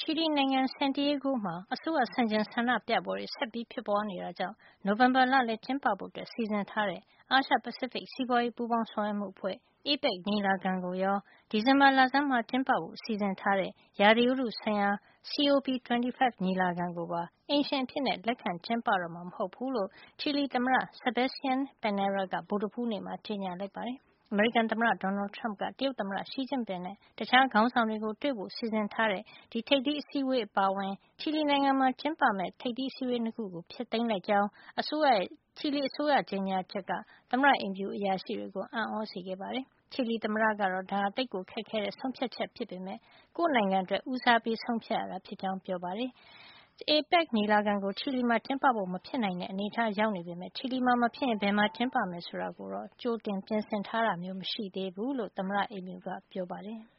ချီလီနိုင်ငံ Santiago မှာ အစိုးရဆန့်ကျင်ဆန္ဒပြပွဲတွေ ဆက်ပြီးဖြစ်ပွါးနေတာကြောင့် နိုဝင်ဘာလလယ်ကျင်းပဖို့ စီစဉ်ထားတဲ့ အာရှ- ပစိဖိတ် စီးပွါးရေးပူးပေါင်းဆောင်ရွက်မှုအဖွဲ့ APEC ညီလာခံကိုရော ဒီဇင်ဘာလဆန်းမှာ ကျင်းပဖို့ စီစဉ်ထားတဲ့ ရာသီဥတုဆိုင်ရာ COP25 ညီလာခံကိုပါ အိမ်ရှင်အဖြစ် လက်ခံကျင်းပတော့မှာ မဟုတ်ဖူးလို့ ချီလီသမ္မတ Sebastian Pinera က ဗုဒ္ဓဟူးနေ့မှာ ကြေညာလိုက်ပါတယ်။ အမေရိကန်သမ္မတ Donald Trump က တရုတ်သမ္မတ Xi Jinping နဲ့ တခြားခေါင်းဆောင်တွေကို တွေ့ဖို့ စီစဉ်ထားတဲ့ ဒီထိပ်သီးအစည်းဝေးအပါအဝင် ချီလီနိုင်ငံမှာ ကျင်းပမယ့် ထိပ်သီးအစည်းဝေး ၂ ခုကို ဖျက်သိမ်းလိုက်ကြောင်း ချီလီအစိုးရကြေညာချက်က သမ္မတအိမ်ဖြူအရာရှိတွေကို အံ့သြစေခဲ့ပါတယ်။ ချီလီသမ္မတကတော့ ဒါဟာ သိပ်ခက်ခဲတဲ့ ဆုံးဖြတ်ချက်ဖြစ်ပေမယ့် ကိုယ့်နိုင်ငံအတွက် ဦးစားပေးဆုံးဖြတ်ရတာ ဖြစ်ကြောင်း ပြောပါတယ်။ APEC ညီလာခံကို ချီလီမှာ ကျင်းပဖို့ မဖြစ်နိုင်တဲ့ အနေထားရောက်နေပေမယ့် ချီလီမှာ မဖြစ်ရင် ဘယ်မှာ ကျင်းပမယ်ဆိုတာကိုတော့ ကြိုတင်ပြင်ဆင်ထားတာမျိုး မရှိသေးဘူးလို့ သမ္မတအိမ်ဖြူက ပြောပါတယ်။